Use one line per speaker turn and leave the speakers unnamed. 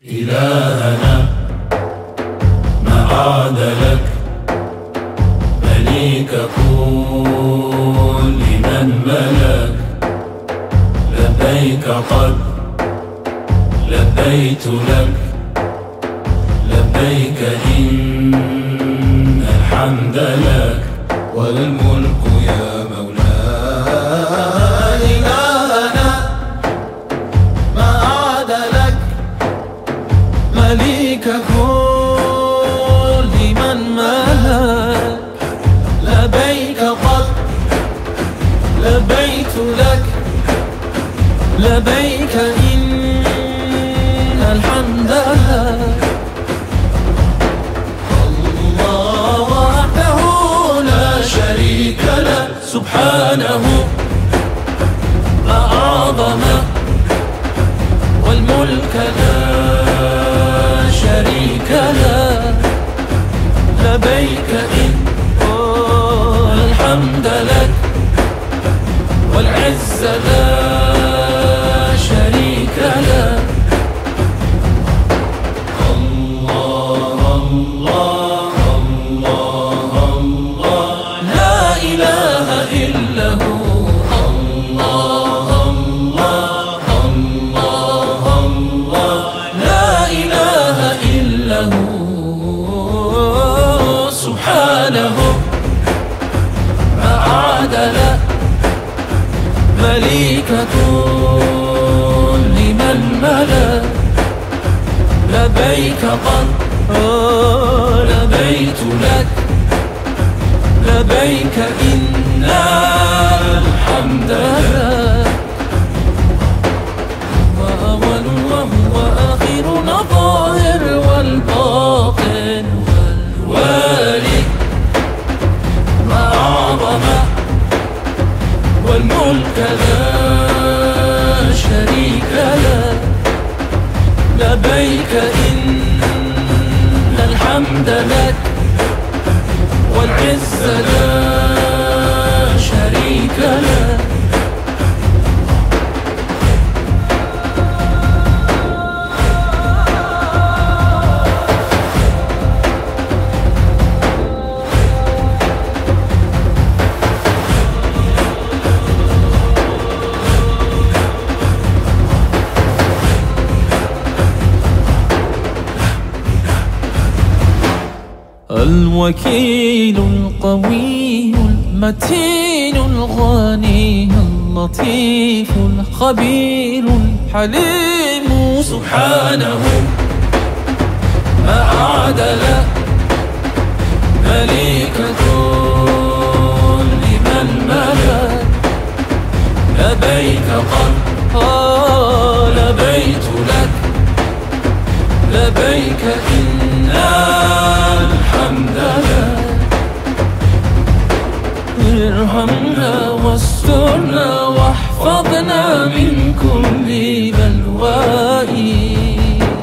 إلهنا ما عاد لك مليك كل من ملك. لبيك قد لبيت لك، لبيك إن الحمد لك والملك يا مولاي. إلهنا ما عاد لك مليك كل من ملك. لبيك قد لبيت لك، لبيك إن الحمد لك. الله وحده لا شريك له، سبحانه ما أعظم، والملك لا شريك له. لبيك إن الحمد لك، والعز لا شريك له. الله الله الله الله، لا إله إلا هو. الله الله الله الله، لا إله إلا هو. سبحانه ما عادل مليك كل من ملك. لبيك قد لبيت لك، لبيك إن الحمد لك. وأول وهو آخر الظاهر والباطن والوالي، ما أعظم والملك لا شريك له. لبيك إن الحمد لك، والعز لا شريك له. الوكيل القوي المتين الغني اللطيف الخبير الحليم، سبحانه ما عادل مليك كل من ملك. لبيك قد لبيت لك، لبيك إن الحمد لك. ارحمنا واسترنا واحفظنا من كل بلواء.